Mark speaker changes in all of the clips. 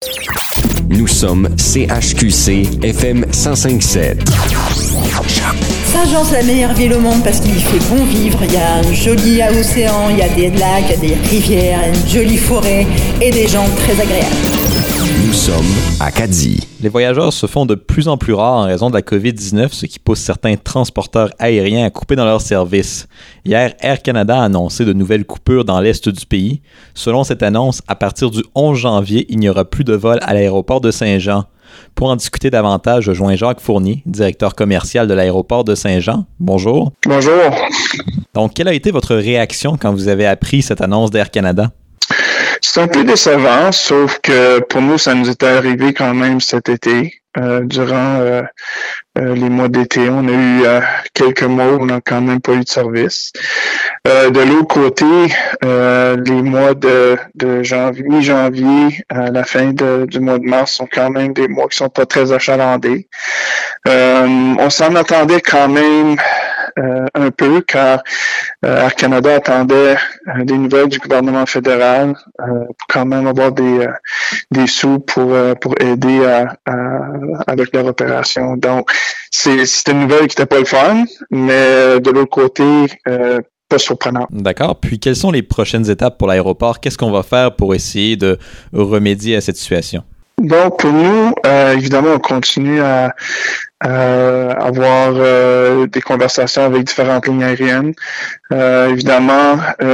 Speaker 1: Nous sommes CHQC FM 105.7.
Speaker 2: Saint-Jean, c'est la meilleure ville au monde parce qu'il y fait bon vivre. Il y a un joli océan, il y a des lacs, il y a des rivières, une jolie forêt et des gens très agréables.
Speaker 1: Nous sommes à Caddy.
Speaker 3: Les voyageurs se font de plus en plus rares en raison de la COVID-19, ce qui pousse certains transporteurs aériens à couper dans leurs services. Hier, Air Canada a annoncé de nouvelles coupures dans l'est du pays. Selon cette annonce, à partir du 11 janvier, il n'y aura plus de vol à l'aéroport de Saint-Jean. Pour en discuter davantage, je joins Jacques Fournier, directeur commercial de l'aéroport de Saint-Jean. Bonjour.
Speaker 4: Bonjour.
Speaker 3: Donc, quelle a été votre réaction quand vous avez appris cette annonce d'Air Canada?
Speaker 4: C'est un peu décevant, sauf que pour nous, ça nous était arrivé quand même cet été. Durant les mois d'été, on a eu quelques mois où on n'a quand même pas eu de service. De l'autre côté, les mois de janvier, mi-janvier à la fin du mois de mars sont quand même des mois qui sont pas très achalandés. On s'en attendait quand même un peu, car Air Canada attendait des nouvelles du gouvernement fédéral pour quand même avoir des sous pour aider avec leur opération. Donc, c'était une nouvelle qui n'était pas le fun, mais de l'autre côté, pas surprenant.
Speaker 3: D'accord. Puis, quelles sont les prochaines étapes pour l'aéroport? Qu'est-ce qu'on va faire pour essayer de remédier à cette situation?
Speaker 4: Donc, pour nous, évidemment, on continue à avoir des conversations avec différentes lignes aériennes. Évidemment,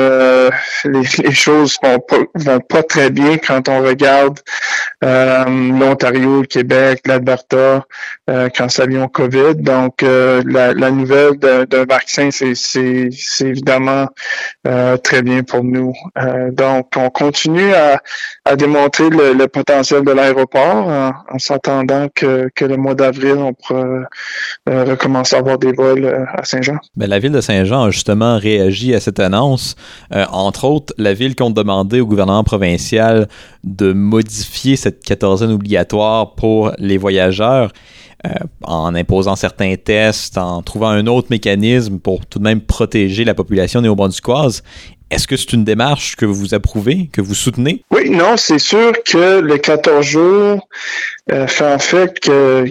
Speaker 4: les choses vont pas très bien quand on regarde l'Ontario, le Québec, l'Alberta, quand ça vient au COVID. Donc, la nouvelle d'un vaccin, c'est évidemment très bien pour nous. Donc, on continue à démontrer le potentiel de l'aéroport en s'attendant que le mois d'avril, on pourra recommencer à avoir des vols à Saint-Jean.
Speaker 3: Ben, la ville de Saint-Jean a justement réagi à cette annonce. Entre autres, la ville compte demander au gouvernement provincial de modifier cette quatorzaine obligatoire pour les voyageurs en imposant certains tests, en trouvant un autre mécanisme pour tout de même protéger la population néo-brunswickoise. Est-ce que c'est une démarche que vous approuvez, que vous soutenez? Oui,
Speaker 4: non, c'est sûr que les 14 jours fait en fait que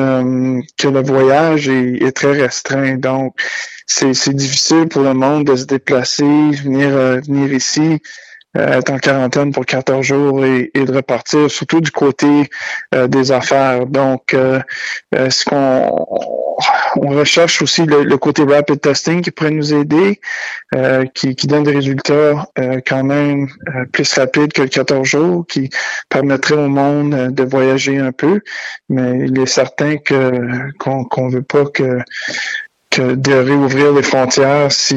Speaker 4: le voyage est très restreint. Donc, c'est difficile pour le monde de se déplacer, venir ici, être en quarantaine pour 14 jours et de repartir, surtout du côté des affaires. Donc, ce on recherche aussi le côté rapid testing qui pourrait nous aider, qui donne des résultats quand même plus rapides que le 14 jours, qui permettrait au monde de voyager un peu. Mais il est certain qu'on veut pas que de réouvrir les frontières si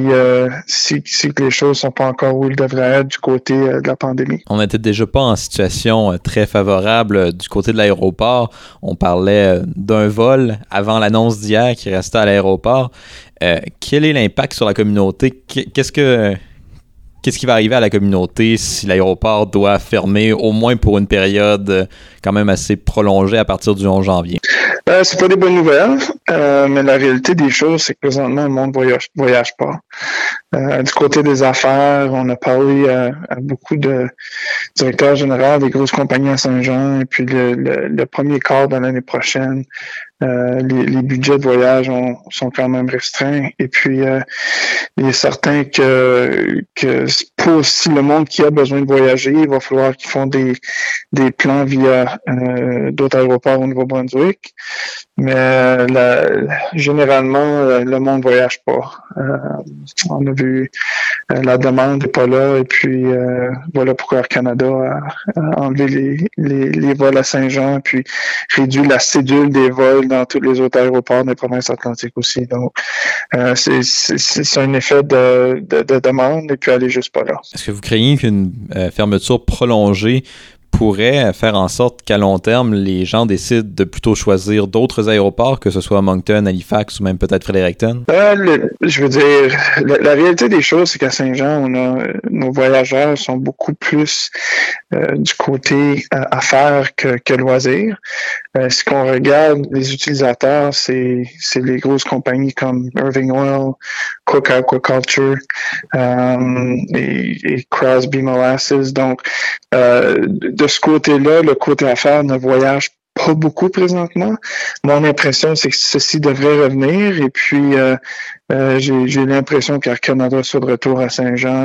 Speaker 4: les choses sont pas encore où elles devraient être du côté de la pandémie.
Speaker 3: On n'était déjà pas en situation très favorable du côté de l'aéroport. On parlait d'un vol avant l'annonce d'hier qui restait à l'aéroport. Quel est l'impact sur la communauté? Qu'est-ce qui va arriver à la communauté si l'aéroport doit fermer au moins pour une période quand même assez prolongée à partir du 11 janvier?
Speaker 4: C'est pas des bonnes nouvelles, mais la réalité des choses, c'est que présentement, le monde voyage pas. Du côté des affaires, on a parlé à beaucoup de directeurs généraux des grosses compagnies à Saint-Jean, et puis le premier quart de l'année prochaine, les budgets de voyage sont quand même restreints. Et puis, il est certain que pour aussi le monde qui a besoin de voyager, il va falloir qu'ils font des plans via d'autres aéroports au Nouveau-Brunswick. Mais généralement, le monde voyage pas. On a vu la demande n'est pas là, et puis voilà pourquoi Air Canada a enlevé les vols à Saint-Jean, puis réduit la cédule des vols dans tous les autres aéroports des provinces atlantiques aussi. Donc, c'est un effet de demande, et puis elle est juste pas là.
Speaker 3: Est-ce que vous craignez qu'une fermeture prolongée pourrait faire en sorte qu'à long terme, les gens décident de plutôt choisir d'autres aéroports, que ce soit Moncton, Halifax ou même peut-être Fredericton?
Speaker 4: Je veux dire, la réalité des choses, c'est qu'à Saint-Jean, nos voyageurs sont beaucoup plus du côté affaires que loisirs. Ce qu'on regarde, les utilisateurs, c'est les grosses compagnies comme Irving Oil, Cook Aquaculture et Crosby Molasses. Donc, de ce côté-là, le côté affaires ne voyage pas beaucoup présentement. Mon impression, c'est que ceci devrait revenir. Et puis, j'ai l'impression qu'Air Canada soit de retour à Saint-Jean,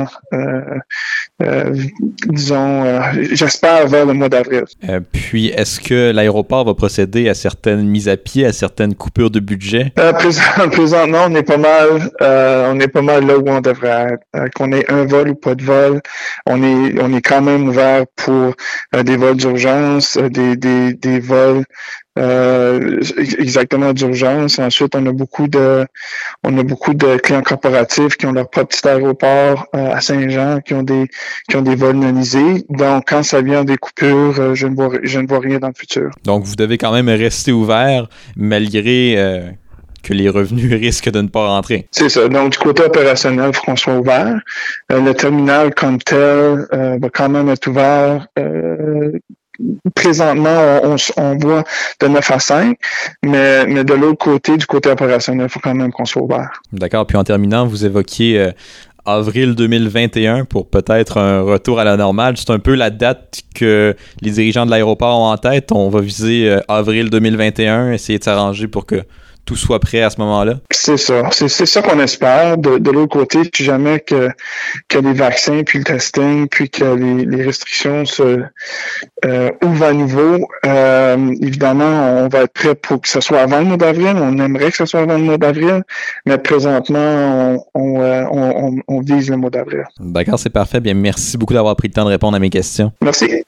Speaker 4: j'espère vers le mois d'avril.
Speaker 3: Puis, est-ce que l'aéroport va procéder à certaines mises à pied, à certaines coupures de budget?
Speaker 4: Présentement, on est pas mal là où on devrait être. Qu'on ait un vol ou pas de vol, on est quand même ouvert pour des vols d'urgence, des vols exactement d'urgence. Ensuite, on a beaucoup de clients corporatifs qui ont leur propre petit aéroport à Saint-Jean, qui ont des vols nonisés. Donc, quand ça vient des coupures, je ne vois rien dans le futur.
Speaker 3: Donc, vous devez quand même rester ouvert malgré que les revenus risquent de ne pas rentrer.
Speaker 4: C'est ça. Donc, du côté opérationnel, il faut qu'on soit ouvert. Le terminal comme tel va quand même être ouvert. Présentement, on voit de 9 à 5, mais de l'autre côté, du côté opérationnel, il faut quand même qu'on soit ouvert.
Speaker 3: D'accord. Puis en terminant, vous évoquiez avril 2021 pour peut-être un retour à la normale. C'est un peu la date que les dirigeants de l'aéroport ont en tête. On va viser avril 2021, essayer de s'arranger pour que tout soit prêt à ce moment-là? C'est
Speaker 4: ça. C'est ça qu'on espère. De l'autre côté, si jamais que les vaccins, puis le testing, puis que les restrictions se ouvrent à nouveau, évidemment, on va être prêt pour que ce soit avant le mois d'avril. On aimerait que ce soit avant le mois d'avril, mais présentement, on vise le mois d'avril.
Speaker 3: D'accord, c'est parfait. Bien, merci beaucoup d'avoir pris le temps de répondre à mes questions.
Speaker 4: Merci.